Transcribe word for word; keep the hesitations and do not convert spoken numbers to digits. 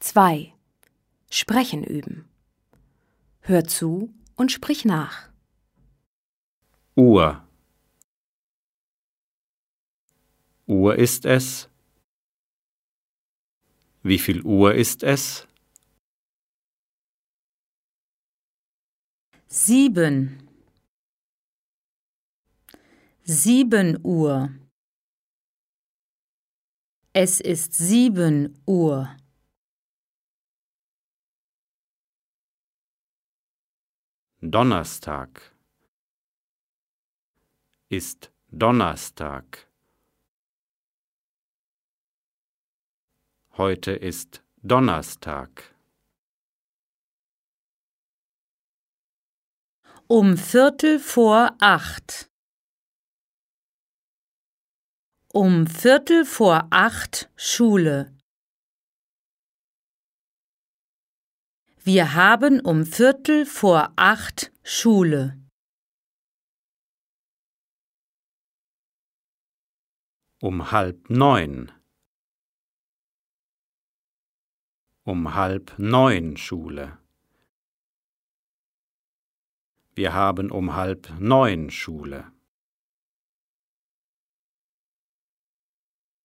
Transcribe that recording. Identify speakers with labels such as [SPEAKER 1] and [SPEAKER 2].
[SPEAKER 1] zwei. Sprechen üben. Hör zu und sprich nach.
[SPEAKER 2] Uhr. Uhr ist es? Wie viel Uhr ist es?
[SPEAKER 3] Sieben. Sieben Uhr. Es ist sieben Uhr.
[SPEAKER 2] Donnerstag. Ist Donnerstag. Heute ist Donnerstag.
[SPEAKER 3] Um Viertel vor acht. Um Viertel vor acht Schule. Wir haben um Viertel vor acht Schule.
[SPEAKER 2] Um halb neun. Um halb neun Schule. Wir haben um halb neun Schule.